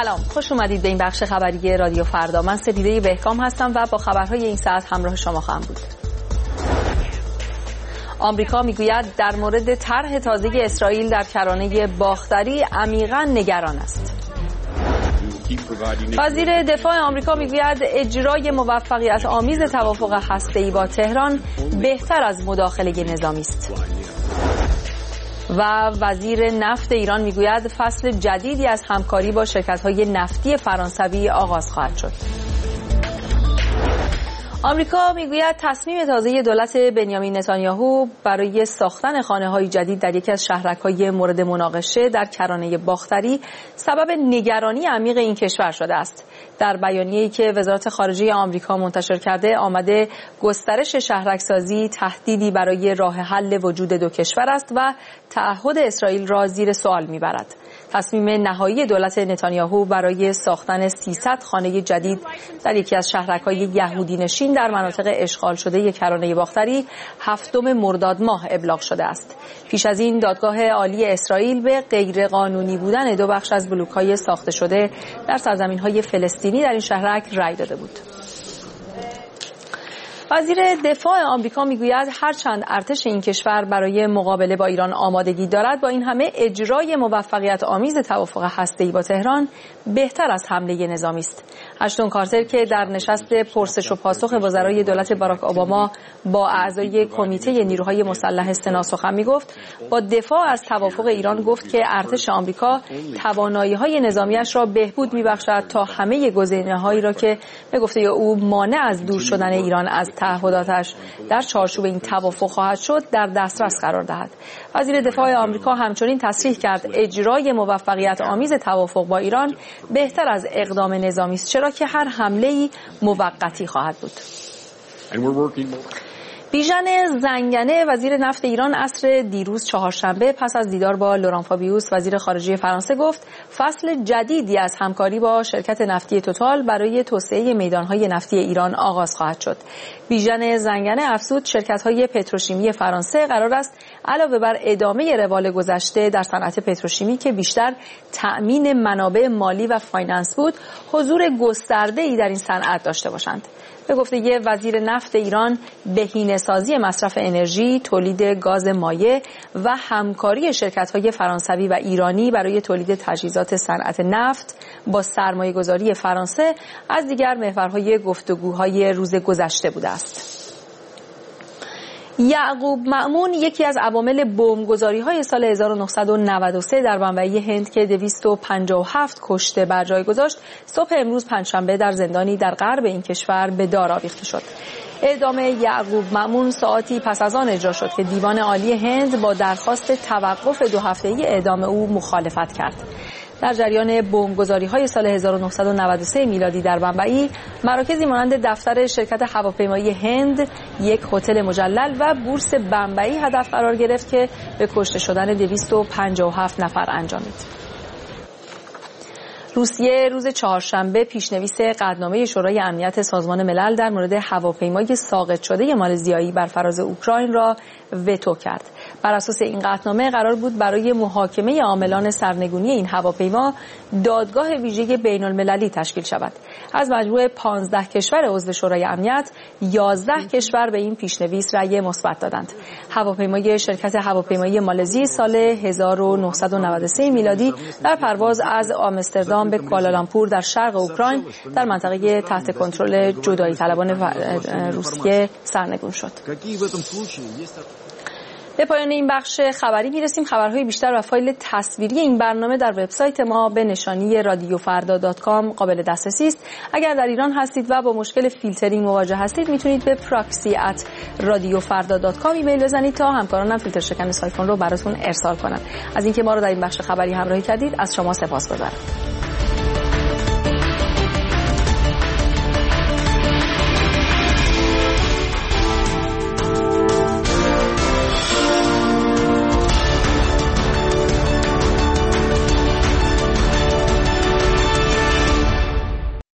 سلام، خوش اومدید به این بخش خبری رادیو فردا. من سپیده بهکام هستم و با خبرهای این ساعت همراه شما خواهم بود. آمریکا میگوید در مورد طرح تازه اسرائیل در کرانه باختری عمیقاً نگران است. وزیر دفاع آمریکا میگوید اجرای موفقیت آمیز توافق هسته‌ای با تهران بهتر از مداخله نظامی است. و وزیر نفت ایران میگوید فصل جدیدی از همکاری با شرکت‌های نفتی فرانسوی آغاز خواهد شد. آمریکا میگوید تصمیم تازه دولت بنیامین نتانیاهو برای ساختن خانه‌های جدید در یکی از شهرک‌های مورد مناقشه در کرانه باختری سبب نگرانی عمیق این کشور شده است. در بیانیه‌ای که وزارت خارجه آمریکا منتشر کرده آمده گسترش شهرک‌سازی تهدیدی برای راه حل وجود دو کشور است و تعهد اسرائیل را زیر سوال می‌برد. تصمیم نهایی دولت نتانیاهو برای ساختن 300 خانه جدید در یکی از شهرک‌های یهودی نشین در مناطق اشغال شده کرانه باختری 7 مرداد ماه ابلاغ شده است. پیش از این دادگاه عالی اسرائیل به غیرقانونی بودن دو بخش از بلوک‌های ساخته شده در سرزمین‌های فلسطینی در این شهرک رأی داده بود. وزیر دفاع آمریکا میگوید هرچند ارتش این کشور برای مقابله با ایران آمادگی دارد، با این همه اجرای موفقیت آمیز توافق هسته‌ای با تهران بهتر از حمله نظامی است. اشتون کارتر که در نشست پرسش و پاسخ وزرای دولت باراک اوباما با اعضای کمیته نیروهای مسلح سنا سخن میگفت، با دفاع از توافق ایران گفت که ارتش آمریکا توانایی‌های نظامیش را بهبود می‌بخشد تا همه گزینه‌هایی را که به گفته او مانع از دور شدن ایران از تعهداتش در چارچوب این توافق خواهد شد در دسترس قرار دهد. وزیر دفاع آمریکا همچنین تصریح کرد اجرای موفقیت آمیز توافق با ایران بهتر از اقدام نظامی است، چرا که هر حمله‌ای موقتی خواهد بود. بیژن زنگنه وزیر نفت ایران عصر دیروز چهارشنبه پس از دیدار با لوران فابیوس وزیر خارجه فرانسه گفت فصل جدیدی از همکاری با شرکت نفتی توتال برای توسعه میدانهای نفتی ایران آغاز خواهد شد. بیژن زنگنه افزود شرکت‌های پتروشیمی فرانسه قرار است علاوه بر ادامه روال گذشته در صنعت پتروشیمی که بیشتر تأمین منابع مالی و فایننس بود، حضور گسترده‌ای در این صنعت داشته باشند. به گفته وزیر نفت ایران، بهینه‌سازی مصرف انرژی، تولید گاز مایع و همکاری شرکت‌های فرانسوی و ایرانی برای تولید تجهیزات صنعت نفت با سرمایه‌گذاری فرانسه از دیگر محورهای گفتگوهای روز گذشته بوده است. یعقوب مأمون یکی از عوامل بمبگذاری‌های سال 1993 در بمبئی هند که 257 کشته بر جای گذاشت، صبح امروز پنجشنبه در زندانی در غرب این کشور به دار آویخته شد. اعدام یعقوب مأمون ساعتی پس از آن اجرا شد که دیوان عالی هند با درخواست توقف 2 هفته‌ای اعدام او مخالفت کرد. در جریان بمبگذاری‌های سال 1993 میلادی در بمبئی، مراکزی مانند دفتر شرکت هواپیمایی هند، یک هتل مجلل و بورس بمبئی هدف قرار گرفت که به کشته شدن 257 نفر انجامید. روسیه روز چهارشنبه پیشنویس قطعنامه شورای امنیت سازمان ملل در مورد هواپیمای ساقط شده مالزیایی بر فراز اوکراین را وتو کرد. بر اساس این قطعنامه قرار بود برای محاکمه عاملان سرنگونی این هواپیما دادگاه ویژه بین‌المللی تشکیل شود. از مجموع 15 کشور عضو شورای امنیت 11 کشور به این پیشنویس رأی مثبت دادند. هواپیمای شرکت هواپیمایی مالزی سال 1993 میلادی در پرواز از آمستردام به کوالالامپور در شرق اوکراین در منطقه تحت کنترل جدایی طلبان روسیه سرنگون شد. به پایان این بخش خبری میرسیم. خبرهای بیشتر و فایل تصویری این برنامه در وبسایت ما به نشانی radiofarda.com قابل دسترسی است. اگر در ایران هستید و با مشکل فیلترینگ مواجه هستید، میتونید به proxy@radiofarda.com ایمیل بزنید تا همکارانم فیلتر شکن سایفون رو براتون ارسال کنند. از اینکه ما رو در این بخش خبری همراهی کردید از شما سپاسگزارم.